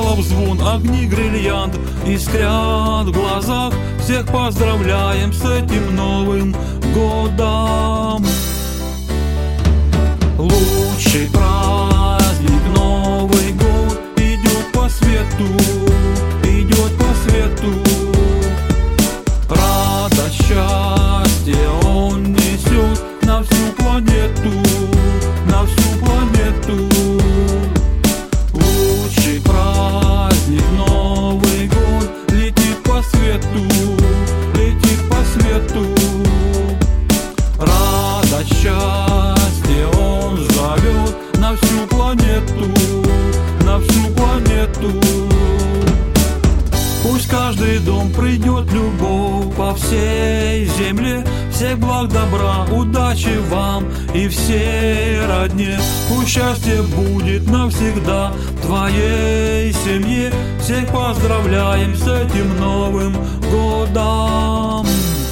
Бокалов звон, огни бриллиант искрят в глазах. Всех поздравляем с этим Новым годом. Лучший праздник Новый год идет по свету, идет по свету. Радость, счастье он несет на всю планету, на всю планету. Лучший праздник Новый год летит по свету, летит по свету. Радость, счастье он зовет на всю планету, на всю планету. Пусть каждый дом придет любовь по всей земле. Всех благ, добра, удачи вам и всей родне. Пусть счастье будет навсегда в твоей семье. Всех поздравляем с этим Новым годом.